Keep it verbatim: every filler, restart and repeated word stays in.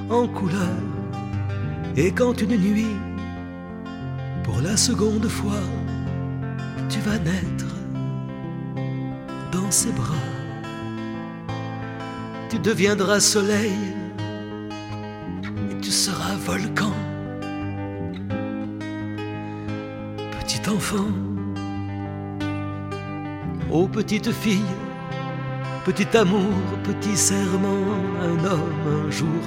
en couleur. Et quand une nuit, pour la seconde fois, tu vas naître dans ses bras, tu deviendras soleil et tu seras volcan. Petit enfant, ô petite fille, petit amour, petit serment, un homme un jour